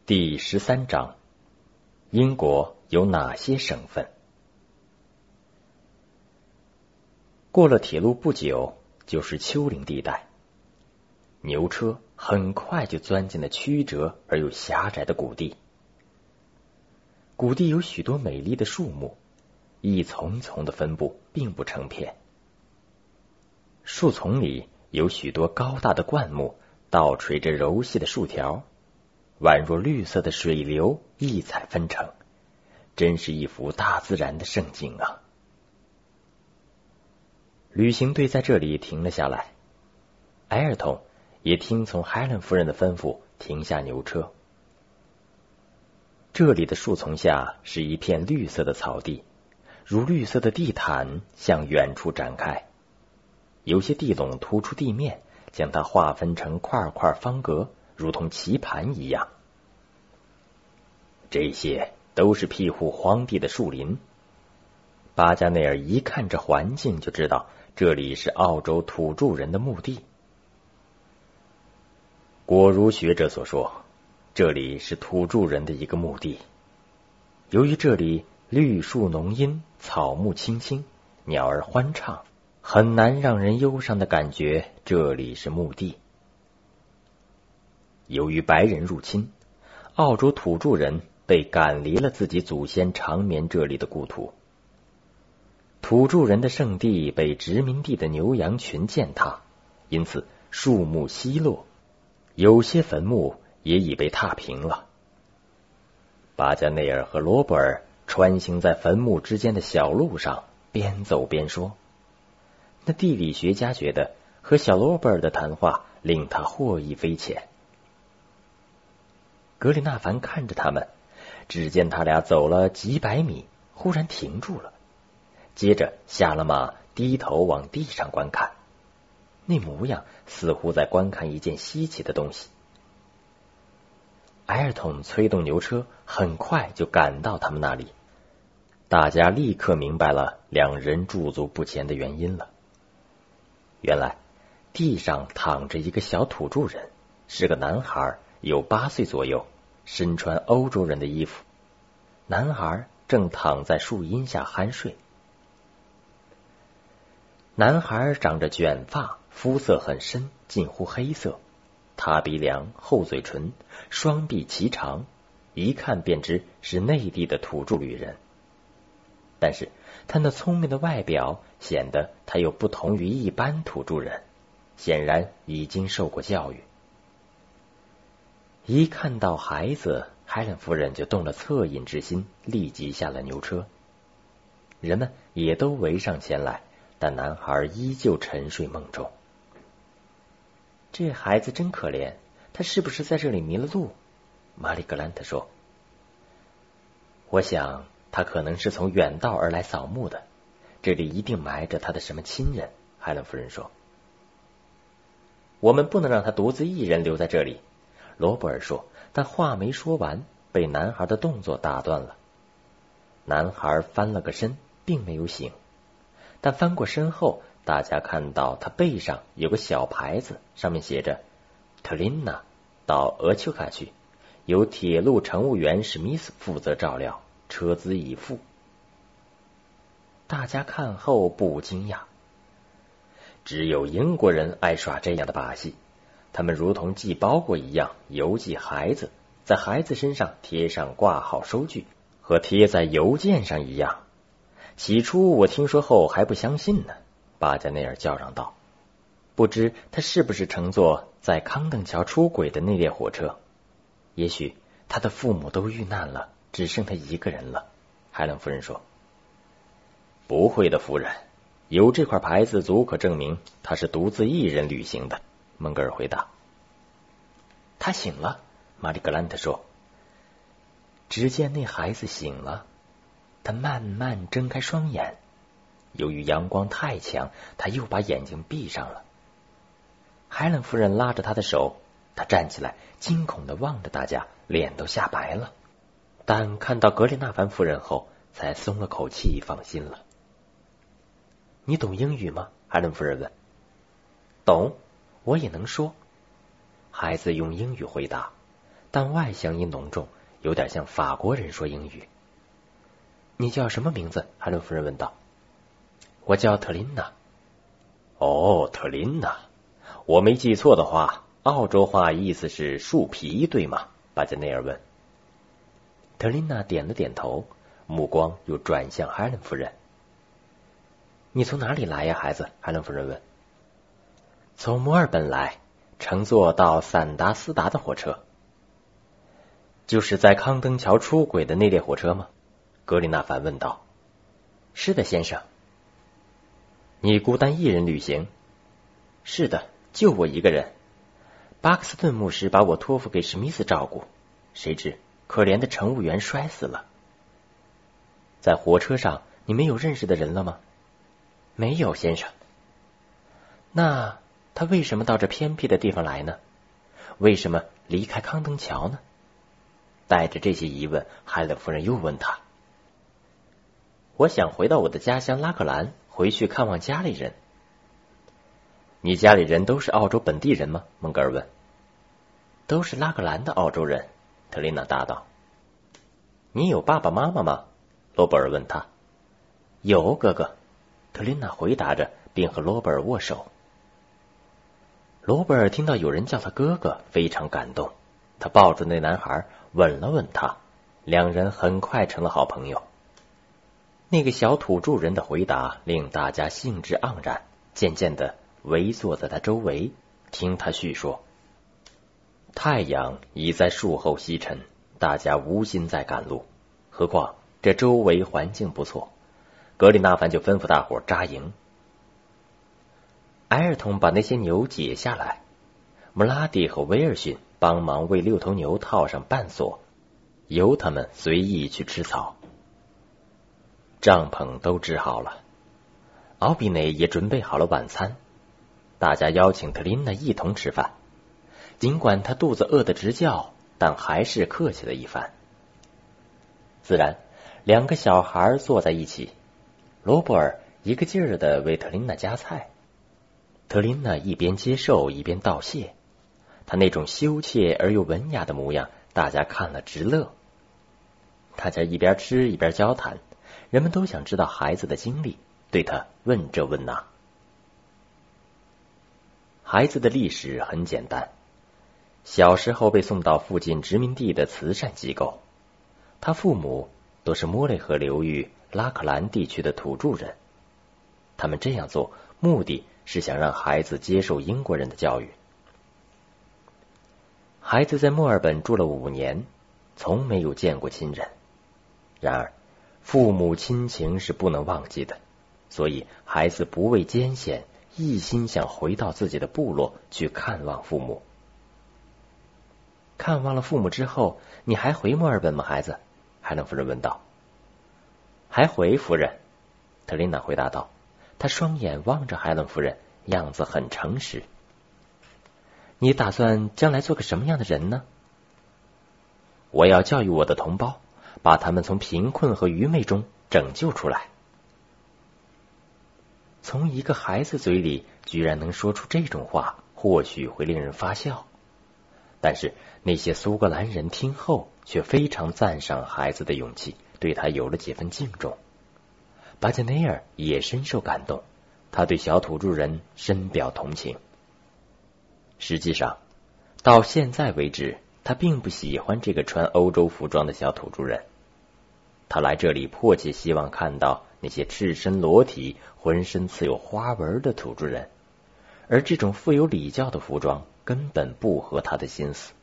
第13章，英国有哪些省份？过了铁路不久，就是丘陵地带。牛车很快就钻进了曲折而又狭窄的谷地。谷地有许多美丽的树木，一丛丛的分布，并不成片。树丛里有许多高大的灌木，倒垂着柔细的树条，宛若绿色的水流，异彩纷呈，真是一幅大自然的盛景啊！旅行队在这里停了下来，埃尔通也听从海伦夫人的吩咐，停下牛车。这里的树丛下是一片绿色的草地，如绿色的地毯向远处展开，有些地垄突出地面，将它划分成块块方格，如同棋盘一样。这些都是庇护荒地的树林。巴加内尔一看这环境，就知道这里是澳洲土著人的墓地。果如学者所说，这里是土著人的一个墓地。由于这里绿树浓荫，草木青青，鸟儿欢唱，很难让人忧伤的感觉这里是墓地。由于白人入侵，澳洲土著人被赶离了自己祖先长眠这里的故土。土著人的圣地被殖民地的牛羊群践踏，因此树木稀落，有些坟墓也已被踏平了。巴加内尔和罗伯尔穿行在坟墓之间的小路上，边走边说。那地理学家觉得和小罗伯尔的谈话令他获益匪浅。格里纳凡看着他们，只见他俩走了几百米，忽然停住了，接着下了马，低头往地上观看，那模样似乎在观看一件稀奇的东西。埃尔通催动牛车，很快就赶到他们那里。大家立刻明白了两人驻足不前的原因了。原来地上躺着一个小土著人，是个男孩，有8岁左右，身穿欧洲人的衣服。男孩正躺在树荫下酣睡。男孩长着卷发，肤色很深，近乎黑色，塌鼻梁，厚嘴唇，双臂齐长，一看便知是内地的土著旅人。但是他那聪明的外表显得他又不同于一般土著人，显然已经受过教育。一看到孩子，海伦夫人就动了恻隐之心，立即下了牛车。人们也都围上前来，但男孩依旧沉睡梦中。这孩子真可怜，他是不是在这里迷了路？玛丽格兰特说。我想他可能是从远道而来扫墓的，这里一定埋着他的什么亲人，海伦夫人说。我们不能让他独自一人留在这里，罗伯尔说，但话没说完，被男孩的动作打断了。男孩翻了个身，并没有醒，但翻过身后，大家看到他背上有个小牌子，上面写着特琳娜到俄丘卡去，由铁路乘务员史密斯负责照料，车资已付。大家看后不惊讶，只有英国人爱耍这样的把戏，他们如同寄包裹一样邮寄孩子，在孩子身上贴上挂号收据，和贴在邮件上一样。起初我听说后还不相信呢，巴加内尔叫嚷道，不知他是不是乘坐在康登桥出轨的那列火车。也许他的父母都遇难了，只剩他一个人了，海伦夫人说。不会的，夫人，有这块牌子足可证明他是独自一人旅行的，蒙格尔回答。他醒了，玛丽格兰特说。只见那孩子醒了，他慢慢睁开双眼，由于阳光太强，他又把眼睛闭上了。海伦夫人拉着他的手，他站起来，惊恐地望着大家，脸都吓白了，但看到格里纳凡夫人后，才松了口气，放心了。你懂英语吗？海伦夫人问。懂，我也能说。孩子用英语回答， 但外乡音浓重，有点像法国人说英语。你叫什么名字？海伦夫人问道。我叫特琳娜。哦，特琳娜，我没记错的话，澳洲话意思是树皮，对吗？巴加内尔问。特琳娜点了点头，目光又转向海伦夫人。你从哪里来呀，孩子？海伦夫人问。从墨尔本来，乘坐到散达斯达的火车。就是在康登桥出轨的那列火车吗？格里纳凡问道。是的，先生。你孤单一人旅行？是的，就我一个人。巴克斯顿牧师把我托付给史密斯照顾，谁知可怜的乘务员摔死了。在火车上，你没有认识的人了吗？没有，先生。那他为什么到这偏僻的地方来呢？为什么离开康登桥呢？带着这些疑问，海伦夫人又问他。我想回到我的家乡拉克兰，回去看望家里人。你家里人都是澳洲本地人吗？蒙格尔问。都是拉克兰的澳洲人，特琳娜答道。你有爸爸妈妈吗？罗伯尔问他。有，哥哥，特琳娜回答着，并和罗伯尔握手。罗伯尔听到有人叫他哥哥，非常感动，他抱住那男孩，吻了吻他，两人很快成了好朋友。那个小土著人的回答令大家兴致盎然，渐渐的围坐在他周围，听他叙说。太阳已在树后西沉，大家无心再赶路，何况这周围环境不错。格里纳凡就吩咐大伙扎营。埃尔通把那些牛解下来，穆拉蒂和威尔逊帮忙为6头牛套上绊索，由他们随意去吃草。帐篷都支好了，奥比内也准备好了晚餐，大家邀请特琳娜一同吃饭。尽管他肚子饿得直叫，但还是客气了一番。自然，2个小孩坐在一起，罗伯尔一个劲儿地为特琳娜夹菜，特琳娜一边接受一边道谢，她那种羞怯而又文雅的模样，大家看了直乐。大家一边吃一边交谈，人们都想知道孩子的经历，对他问这问那。孩子的历史很简单，小时候被送到附近殖民地的慈善机构，他父母都是莫雷河流域拉克兰地区的土著人，他们这样做目的是想让孩子接受英国人的教育。孩子在墨尔本住了5年，从没有见过亲人，然而父母亲情是不能忘记的，所以孩子不畏艰险，一心想回到自己的部落去看望父母。看望了父母之后，你还回墨尔本吗，孩子？海伦夫人问道。还回，夫人，特琳娜回答道。她双眼望着海伦夫人，样子很诚实。你打算将来做个什么样的人呢？我要教育我的同胞，把他们从贫困和愚昧中拯救出来。从一个孩子嘴里居然能说出这种话，或许会令人发笑，但是那些苏格兰人听后却非常赞赏孩子的勇气，对他有了几分敬重。巴加内尔也深受感动，他对小土著人深表同情。实际上，到现在为止，他并不喜欢这个穿欧洲服装的小土著人。他来这里迫切希望看到那些赤身裸体、浑身刺有花纹的土著人，而这种富有礼教的服装根本不合他的心思。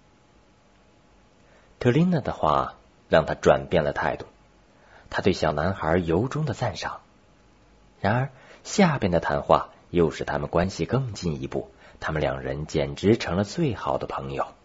特琳娜的话让他转变了态度，他对小男孩由衷的赞赏。然而下边的谈话又使他们关系更进一步，他们2人简直成了最好的朋友。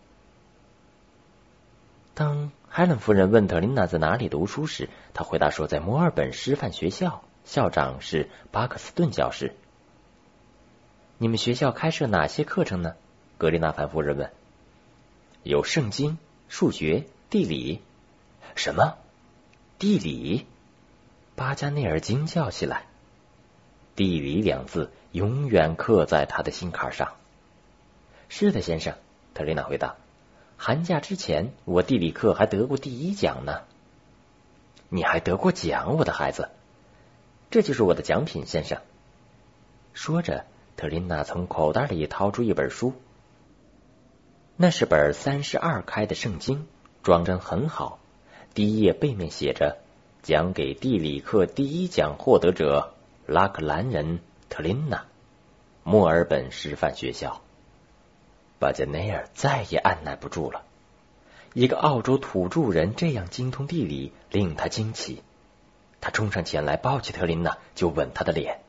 当海伦夫人问特琳娜在哪里读书时，她回答说在墨尔本师范学校，校长是巴克斯顿教师。你们学校开设哪些课程呢？格里纳凡夫人问。有圣经、数学、地理。什么？地理？巴加内尔惊叫起来。地理2字永远刻在他的心坎上。是的，先生，特琳娜回答。 寒假之前，我地理课还得过第1奖呢。你还得过奖，我的孩子？这就是我的奖品，先生。说着，特琳娜从口袋里掏出一本书，那是本32开的圣经，装帧很好。第1页背面写着：奖给地理课第1奖获得者拉克兰人特琳娜，墨尔本师范学校。巴加内尔再也按耐不住了，一个澳洲土著人这样精通地理，令他惊奇。他冲上前来，抱起特琳娜就吻她的脸。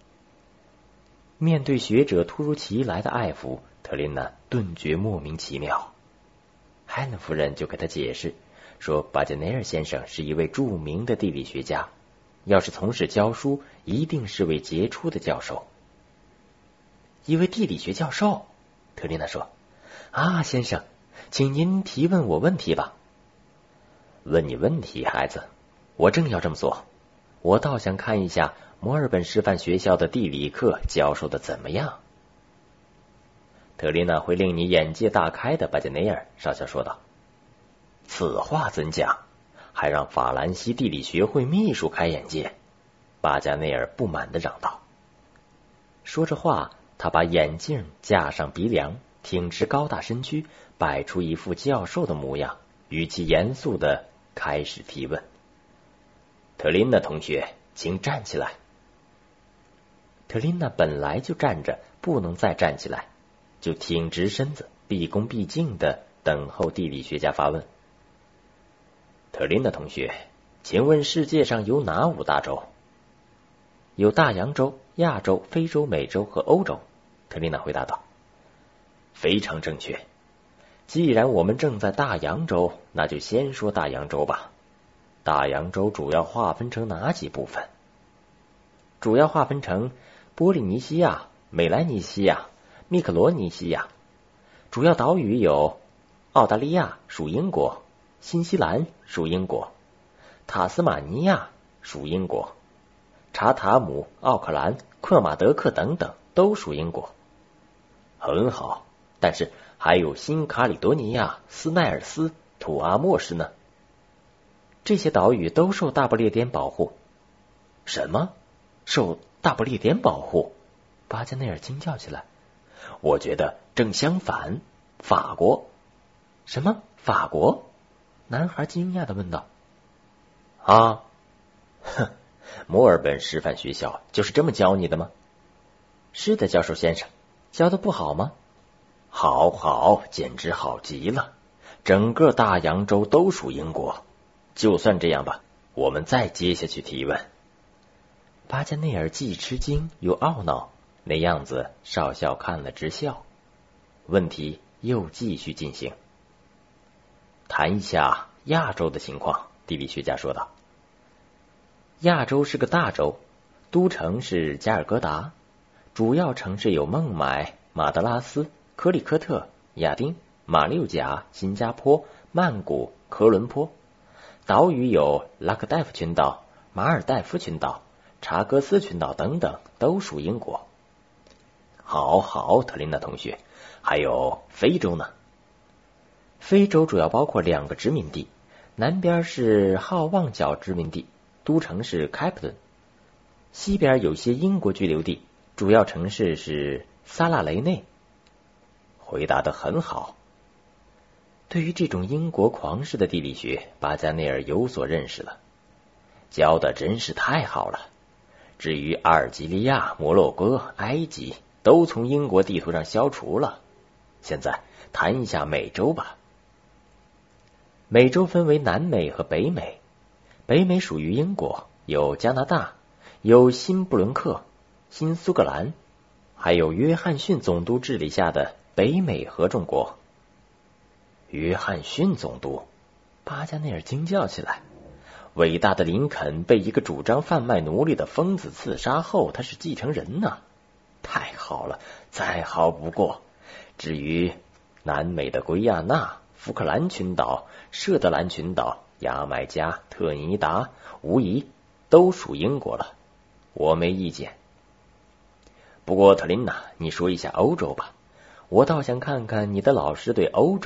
面对学者突如其来的爱抚，特琳娜顿觉莫名其妙。汉娜夫人就给他解释说，巴加内尔先生是一位著名的地理学家，要是从事教书，一定是位杰出的教授。一位地理学教授？特琳娜说：啊，先生，请您提问我问题吧。问你问题，孩子，我正要这么做。我倒想看一下墨尔本师范学校的地理课教授的怎么样。特琳娜会令你眼界大开的，巴加内尔少校说道。此话怎讲？还让法兰西地理学会秘书开眼界？巴加内尔不满地嚷道。说着话，他把眼镜架上鼻梁，挺直高大身躯，摆出一副教授的模样，语气严肃地开始提问。特琳娜同学，请站起来。特琳娜本来就站着，不能再站起来，就挺直身子，毕恭毕敬地等候地理学家发问。特琳娜同学，请问世界上有哪5大洲？有大洋洲、亚洲、非洲、美洲和欧洲。特琳娜回答道。非常正确。既然我们正在大洋洲，那就先说大洋洲吧。大洋洲主要划分成哪几部分？主要划分成波利尼西亚、美莱尼西亚、密克罗尼西亚。主要岛屿有澳大利亚属英国，新西兰属英国，塔斯马尼亚属英国，查塔姆、奥克兰、克马德克等等都属英国。很好，但是还有新卡里多尼亚、斯奈尔斯、土阿莫什呢？这些岛屿都受大不列颠保护。什么？受大不列颠保护？巴加内尔惊叫起来。我觉得正相反，法国。什么？法国？男孩惊讶地问道。啊，哼，墨尔本师范学校就是这么教你的吗？是的，教授先生。教的不好吗？好好，简直好极了。整个大洋洲都属英国。就算这样吧，我们再接下去提问。巴加内尔既吃惊又懊恼，那样子少校看了直笑。问题又继续进行。谈一下亚洲的情况，地理学家说道。亚洲是个大洲，都城是加尔各答，主要城市有孟买、马德拉斯、科里科特、亚丁、马六甲、新加坡、曼谷、科伦坡。岛屿有拉克代夫群岛、马尔代夫群岛、查戈斯群岛等等，都属英国。好好，特琳娜同学，还有非洲呢？非洲主要包括2个殖民地，南边是好望角殖民地，都城是开普敦；西边有些英国居留地，主要城市是萨拉雷内。回答得很好。对于这种英国狂式的地理学，巴加内尔有所认识了。教的真是太好了。至于阿尔及利亚、摩洛哥、埃及，都从英国地图上消除了。现在谈一下美洲吧。美洲分为南美和北美。北美属于英国，有加拿大，有新布伦克、新苏格兰，还有约翰逊总督治理下的北美合众国。约翰逊总督，巴加内尔惊叫起来。伟大的林肯被一个主张贩卖奴隶的疯子刺杀后，他是继承人呢。太好了，再好不过。至于南美的圭亚那、福克兰群岛、舍德兰群岛、牙买加、特尼达，无疑都属英国了，我没意见。不过特琳娜，你说一下欧洲吧，我倒想看看你的老师对欧洲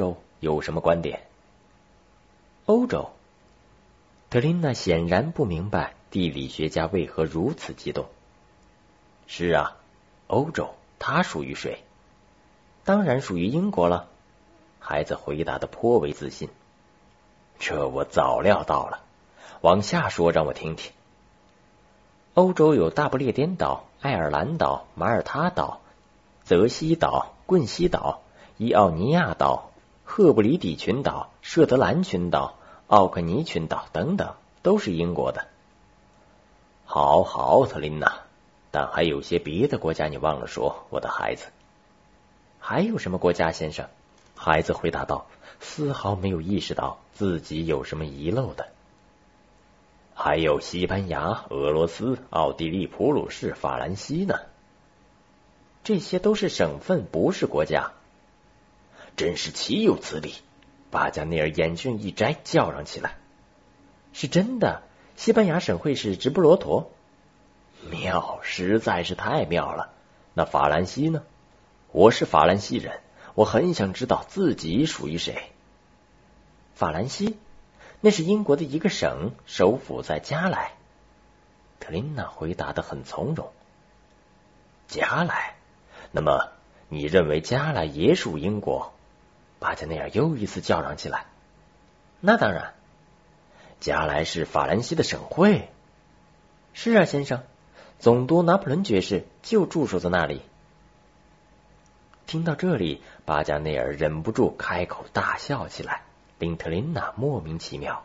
有什么观点？欧洲。特琳娜显然不明白地理学家为何如此激动。是啊，欧洲，它属于谁？当然属于英国了。孩子回答得颇为自信。这我早料到了，往下说让我听听。欧洲有大不列颠岛、爱尔兰岛、马耳他岛、泽西岛、棍西岛、伊奥尼亚岛、赫布里底群岛、舍德兰群岛、奥克尼群岛等等，都是英国的。好好，特琳娜，但还有些别的国家你忘了说，我的孩子。还有什么国家，先生？孩子回答道，丝毫没有意识到自己有什么遗漏的。还有西班牙、俄罗斯、奥地利、普鲁士、法兰西呢。这些都是省份，不是国家。真是岂有此理！巴加内尔眼镜一摘，叫嚷起来。是真的，西班牙省会是直布罗陀。妙，实在是太妙了。那法兰西呢？我是法兰西人，我很想知道自己属于谁。法兰西？那是英国的一个省，首府在加莱。特琳娜回答得很从容。加莱？那么你认为加莱也属英国？巴加内尔又一次叫嚷起来。那当然，加莱是法兰西的省会。是啊，先生，总督拿破仑爵士就驻守在那里。听到这里，巴加内尔忍不住开口大笑起来，令特琳娜莫名其妙。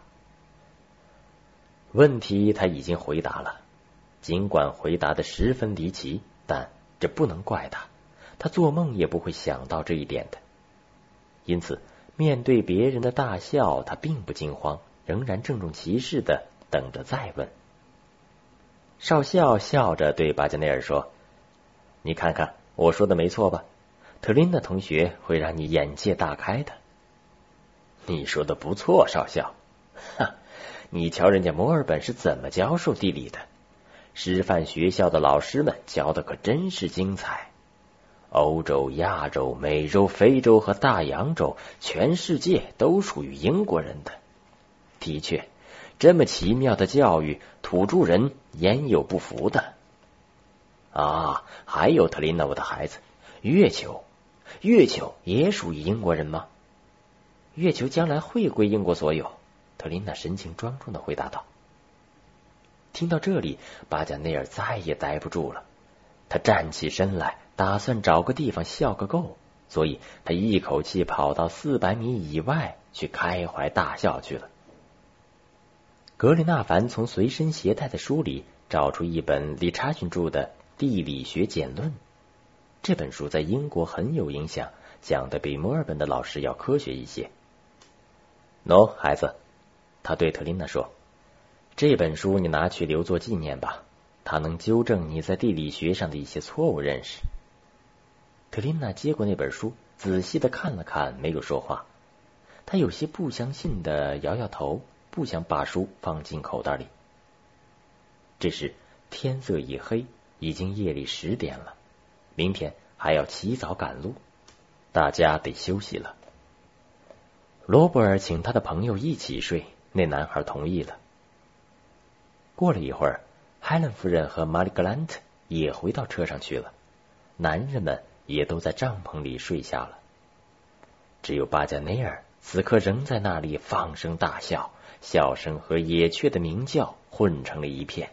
问题他已经回答了，尽管回答的十分离奇，但这不能怪他，他做梦也不会想到这一点的。因此面对别人的大笑，他并不惊慌，仍然郑重其事的等着再问。少校笑着对巴加内尔说，你看看我说的没错吧，特琳娜同学会让你眼界大开的。你说的不错，少校。哈，你瞧人家墨尔本是怎么教授地理的，师范学校的老师们教的可真是精彩。欧洲、亚洲、美洲、非洲和大洋洲，全世界都属于英国人的。的确，这么奇妙的教育，土著人焉有不服的？啊，还有特琳娜，我的孩子，月球也属于英国人吗？月球将来会归英国所有。特琳娜神情庄重地回答道。听到这里，巴加内尔再也待不住了，他站起身来，打算找个地方笑个够，所以他一口气跑到400米以外去开怀大笑去了。格里纳凡从随身携带的书里找出一本理查逊著的《地理学简论》，这本书在英国很有影响，讲的比墨尔本的老师要科学一些。喏，孩子，他对特琳娜说，这本书你拿去留作纪念吧，它能纠正你在地理学上的一些错误认识。特琳娜接过那本书，仔细的看了看，没有说话。她有些不相信的摇摇头，不想把书放进口袋里。这时天色已黑，已经夜里10点了，明天还要起早赶路，大家得休息了。罗伯尔请他的朋友一起睡，那男孩同意了。过了一会儿，海伦夫人和玛丽格兰特也回到车上去了，男人们也都在帐篷里睡下了。只有巴加内尔此刻仍在那里放声大笑，笑声和野雀的鸣叫混成了一片。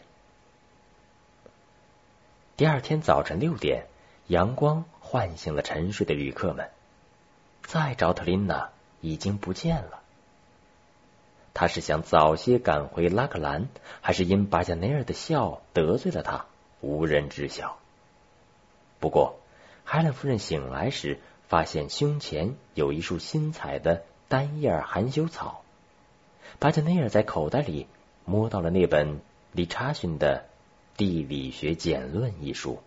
第二天早晨6点，阳光唤醒了沉睡的旅客们。再找特琳娜已经不见了。他是想早些赶回拉克兰，还是因巴加内尔的笑得罪了他，无人知晓。不过海伦夫人醒来时，发现胸前有一束新采的单叶含羞草。巴加内尔在口袋里摸到了那本理查逊的《地理学简论》一书。